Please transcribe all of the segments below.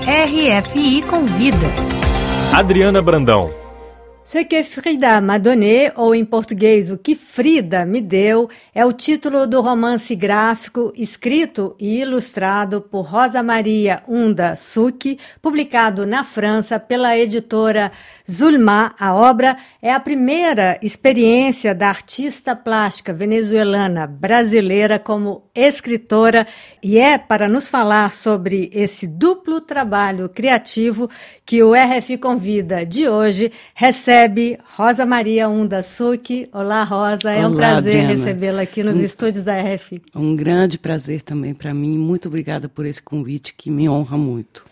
RFI Convida. Adriana Brandão. Ce que Frida m'a donné, ou em português, O que Frida me deu, é o título do romance gráfico escrito e ilustrado por Rosa Maria Unda Succhi, publicado na França pela editora Zulma. A obra é a primeira experiência da artista plástica venezuelana brasileira como escritora e é para nos falar sobre esse duplo trabalho criativo que o RFI Convida de hoje recebe Rosa Maria Unda Succhi. Olá, Rosa, é um prazer Adriana. recebê-la aqui nos estúdios da RFI. Um grande prazer também para mim. Muito obrigada por esse convite que me honra muito.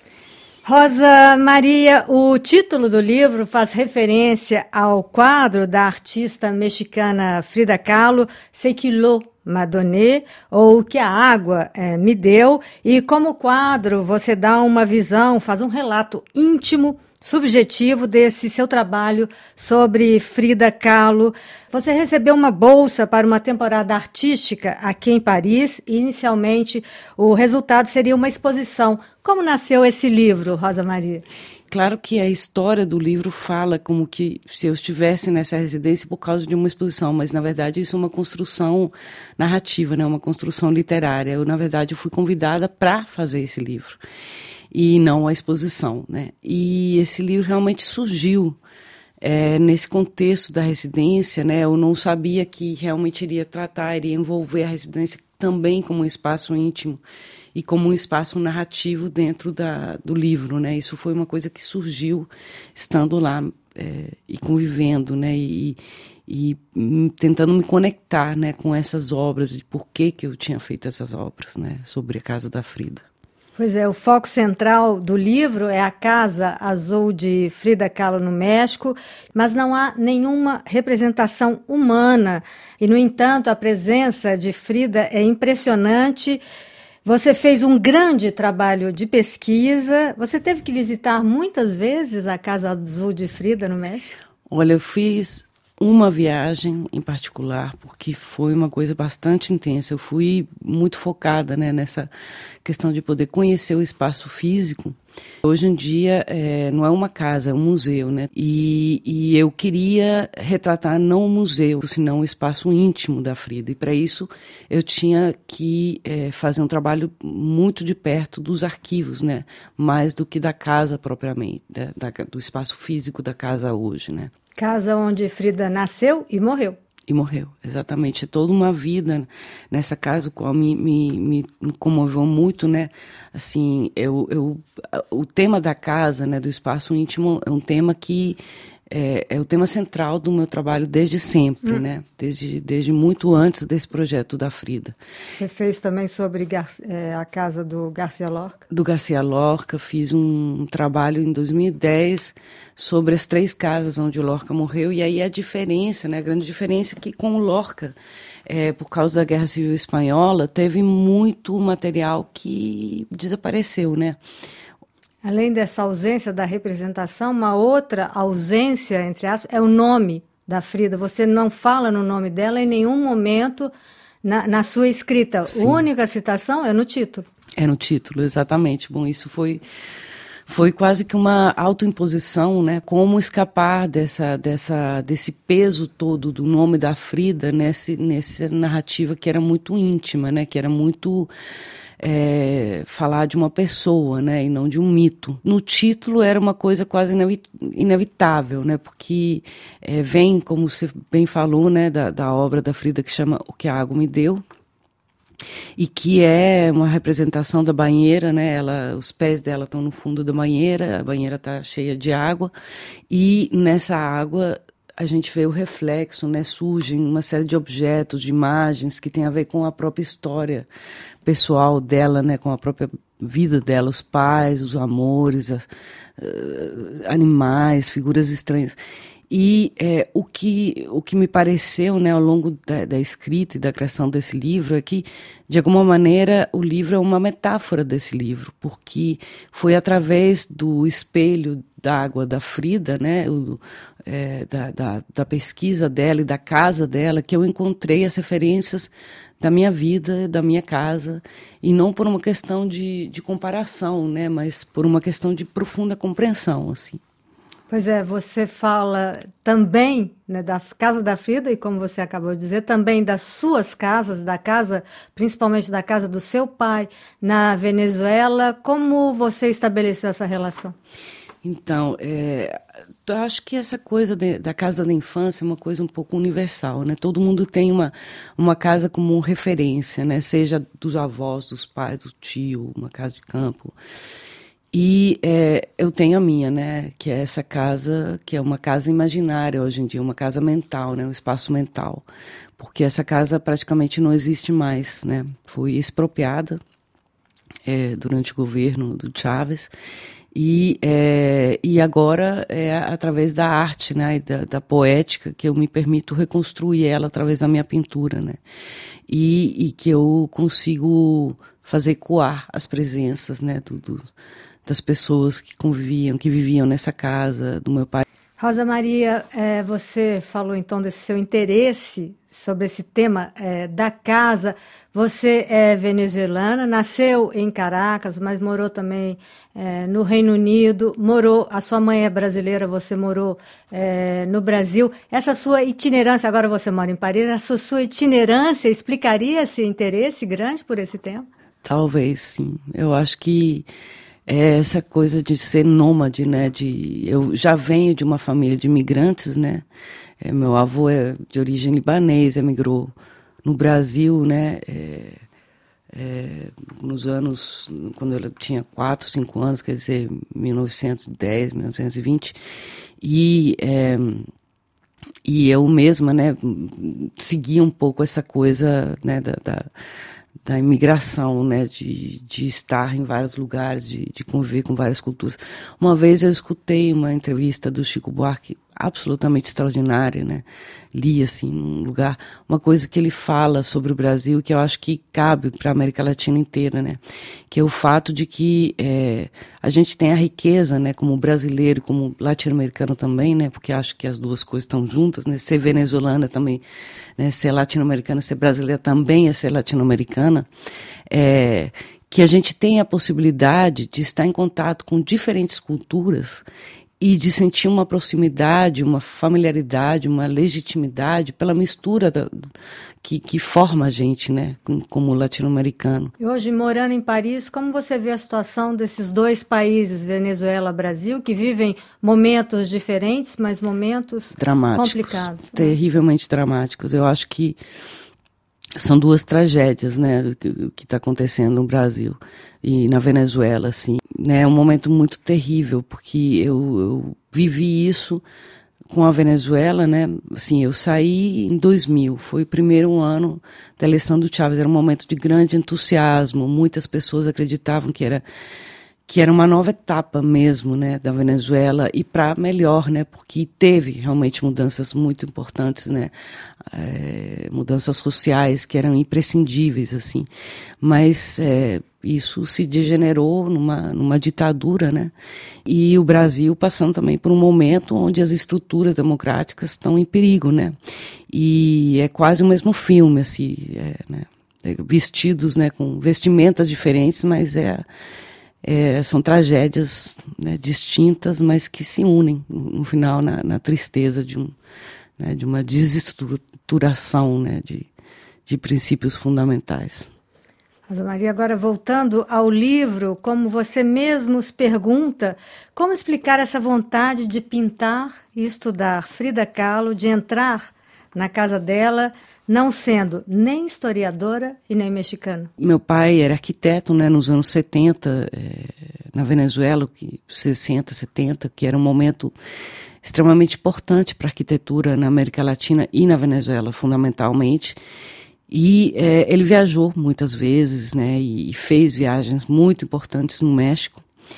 Rosa Maria, o título do livro faz referência ao quadro da artista mexicana Frida Kahlo, Ce que l'eau m'a donné, ou O que a água me deu, e como quadro você dá uma visão, faz um relato íntimo, subjetivo desse seu trabalho sobre Frida Kahlo. Você recebeu uma bolsa para uma temporada artística aqui em Paris e, inicialmente, o resultado seria uma exposição. Como nasceu esse livro, Rosa Maria? Claro que a história do livro fala como que se eu estivesse nessa residência por causa de uma exposição, mas, na verdade, isso é uma construção narrativa, né? Uma construção literária. Eu, na verdade, fui convidada para fazer esse livro e não a exposição, né? E esse livro realmente surgiu nesse contexto da residência, né? Eu não sabia que realmente iria envolver a residência também como um espaço íntimo e como um espaço narrativo dentro do livro, né? Isso foi uma coisa que surgiu estando lá e convivendo, né? E tentando me conectar, né, com essas obras, de por que eu tinha feito essas obras, né, sobre a casa da Frida. Pois é, o foco central do livro é a Casa Azul de Frida Kahlo no México, mas não há nenhuma representação humana. E, no entanto, a presença de Frida é impressionante. Você fez um grande trabalho de pesquisa. Você teve que visitar muitas vezes a Casa Azul de Frida no México? Olha, eu fiz uma viagem em particular, porque foi uma coisa bastante intensa. Eu fui muito focada, né, nessa questão de poder conhecer o espaço físico. Hoje em dia não é uma casa, é um museu, né? E eu queria retratar não o museu, senão o espaço íntimo da Frida. E para isso eu tinha que fazer um trabalho muito de perto dos arquivos, né? Mais do que da casa propriamente, do espaço físico da casa hoje, né? Casa onde Frida nasceu e morreu. E morreu, exatamente. Toda uma vida nessa casa, o qual me comoveu muito, né? Assim, o tema da casa, né, do espaço íntimo, é um tema que é o tema central do meu trabalho desde sempre, né? Desde muito antes desse projeto da Frida. Você fez também sobre a casa do Garcia Lorca? Do Garcia Lorca, fiz um trabalho em 2010 sobre as 3 casas onde o Lorca morreu, e aí a diferença, né? A grande diferença é que com o Lorca, por causa da Guerra Civil Espanhola, teve muito material que desapareceu, né? Além dessa ausência da representação, uma outra ausência, entre aspas, é o nome da Frida. Você não fala no nome dela em nenhum momento na sua escrita. Sim. A única citação é no título. É no título, exatamente. Bom, isso foi quase que uma autoimposição, né? Como escapar desse peso todo do nome da Frida nessa narrativa que era muito íntima, né? Que era muito falar de uma pessoa, né, e não de um mito. No título era uma coisa quase inevitável, né, porque vem, como você bem falou, né, da obra da Frida que chama O que a água me deu, e que é uma representação da banheira, né, os pés dela estão no fundo da banheira, a banheira está cheia de água, e nessa água a gente vê o reflexo, né? Surgem uma série de objetos, de imagens que tem a ver com a própria história pessoal dela, né? Com a própria vida dela, os pais, os amores, animais, figuras estranhas. E o que me pareceu, né, ao longo da escrita e da criação desse livro é que, de alguma maneira, o livro é uma metáfora desse livro, porque foi através do espelho d'água da Frida, né, da pesquisa dela e da casa dela, que eu encontrei as referências da minha vida, da minha casa, e não por uma questão de comparação, né, mas por uma questão de profunda compreensão, assim. Pois é, você fala também, né, da casa da Frida, e como você acabou de dizer, também das suas casas, da casa, principalmente da casa do seu pai, na Venezuela. Como você estabeleceu essa relação? Então, eu acho que essa coisa da casa da infância é uma coisa um pouco universal, né? Todo mundo tem uma casa como referência, né? Seja dos avós, dos pais, do tio, uma casa de campo. E eu tenho a minha, né, que é essa casa, que é uma casa imaginária hoje em dia, uma casa mental, né, um espaço mental, porque essa casa praticamente não existe mais, né, foi expropriada durante o governo do Chávez, e agora é através da arte, né, e da poética que eu me permito reconstruir ela através da minha pintura, né, e que eu consigo fazer ecoar as presenças, né, das pessoas que conviviam, que viviam nessa casa do meu pai. Rosa Maria, você falou então desse seu interesse sobre esse tema da casa. Você é venezuelana, nasceu em Caracas, mas morou também no Reino Unido, a sua mãe é brasileira, você morou no Brasil. Essa sua itinerância, agora você mora em Paris, essa sua itinerância explicaria esse interesse grande por esse tema? Talvez, sim. Eu acho que essa coisa de ser nômade, né? Eu já venho de uma família de imigrantes, né? Meu avô é de origem libanesa, emigrou no Brasil, né? Nos anos, quando eu tinha 4, 5 anos, quer dizer, 1910, 1920. E eu mesma, né? Seguia um pouco essa coisa, né? Da imigração, né, de estar em vários lugares, de conviver com várias culturas. Uma vez eu escutei uma entrevista do Chico Buarque absolutamente extraordinária, né, li assim num lugar, uma coisa que ele fala sobre o Brasil que eu acho que cabe para a América Latina inteira, né, que é o fato de que a gente tem a riqueza, né, como brasileiro, como latino-americano também, né, porque acho que as duas coisas estão juntas, né, ser venezuelana também, né, ser latino-americana, ser brasileira também é ser latino-americana, que a gente tem a possibilidade de estar em contato com diferentes culturas e de sentir uma proximidade, uma familiaridade, uma legitimidade pela mistura que forma a gente, né, como latino-americano. E hoje, morando em Paris, como você vê a situação desses dois países, Venezuela e Brasil, que vivem momentos diferentes, mas momentos complicados? Terrivelmente dramáticos. Eu acho que são duas tragédias, né, o que está acontecendo no Brasil e na Venezuela, assim. É um momento muito terrível, porque eu vivi isso com a Venezuela, né, assim, eu saí em 2000, foi o primeiro ano da eleição do Chávez, era um momento de grande entusiasmo, muitas pessoas acreditavam que era uma nova etapa mesmo, né, da Venezuela, e para melhor, né, porque teve realmente mudanças muito importantes, né, mudanças sociais que eram imprescindíveis, assim, mas isso se degenerou numa ditadura, né, e o Brasil passando também por um momento onde as estruturas democráticas estão em perigo, né, e é quase o mesmo filme, assim, né, vestidos, né, com vestimentas diferentes, mas são tragédias, né, distintas, mas que se unem no final na tristeza de uma desestruturação, né, de princípios fundamentais. Rosa Maria, agora voltando ao livro, como você mesmo se pergunta, como explicar essa vontade de pintar e estudar Frida Kahlo, de entrar na casa dela, não sendo nem historiadora e nem mexicana? Meu pai era arquiteto, né, nos anos 70, na Venezuela, 60, 70, que era um momento extremamente importante para a arquitetura na América Latina e na Venezuela, fundamentalmente. E ele viajou muitas vezes, né, e fez viagens muito importantes no México.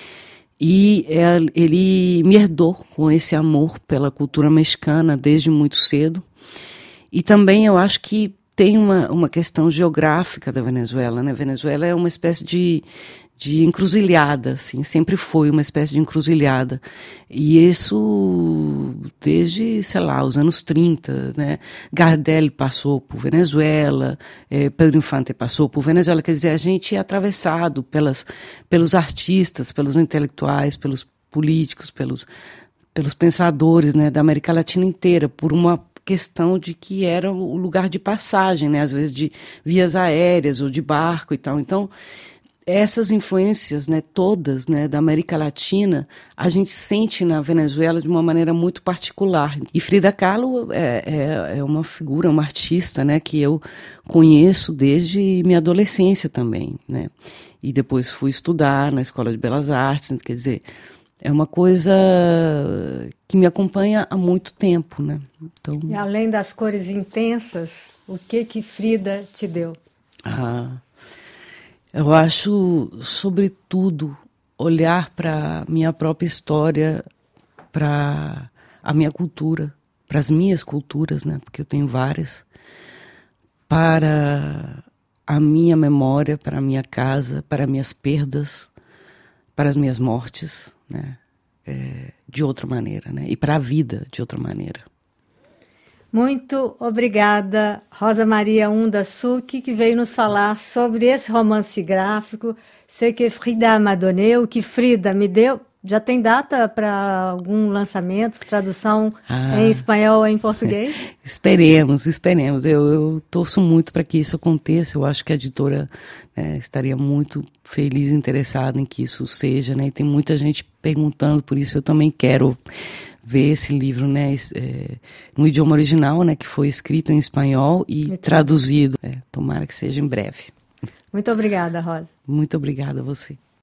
E ele me herdou com esse amor pela cultura mexicana desde muito cedo. E também eu acho que tem uma questão geográfica da Venezuela, né? A Venezuela é uma espécie de encruzilhada, assim, sempre foi uma espécie de encruzilhada. E isso desde, sei lá, os anos 30, né? Gardel passou por Venezuela, Pedro Infante passou por Venezuela, quer dizer, a gente é atravessado pelos artistas, pelos intelectuais, pelos políticos, pelos pensadores, né, da América Latina inteira, por uma questão de que era o lugar de passagem, né, às vezes de vias aéreas ou de barco e tal. Então, essas influências, né, todas, né, da América Latina, a gente sente na Venezuela de uma maneira muito particular. E Frida Kahlo é uma figura, uma artista, né, que eu conheço desde minha adolescência também, né? E depois fui estudar na Escola de Belas Artes, quer dizer, é uma coisa que me acompanha há muito tempo, né? Então, e além das cores intensas, o que Frida te deu? Eu acho, sobretudo, olhar para a minha própria história, para a minha cultura, para as minhas culturas, né? Porque eu tenho várias, para a minha memória, para a minha casa, para minhas perdas, para as minhas mortes, né? De outra maneira, né? E para a vida de outra maneira. Muito obrigada, Rosa Maria Unda Succhi, que veio nos falar sobre esse romance gráfico, Ce que Frida m'a donné, o que Frida me deu. Já tem data para algum lançamento, tradução em espanhol ou em português? Esperemos. Eu torço muito para que isso aconteça. Eu acho que a editora, né, estaria muito feliz e interessada em que isso seja, né? E tem muita gente perguntando por isso. Eu também quero ver esse livro, né, no idioma original, né, que foi escrito em espanhol e muito traduzido. Tomara que seja em breve. Muito obrigada, Rosa. Muito obrigada a você.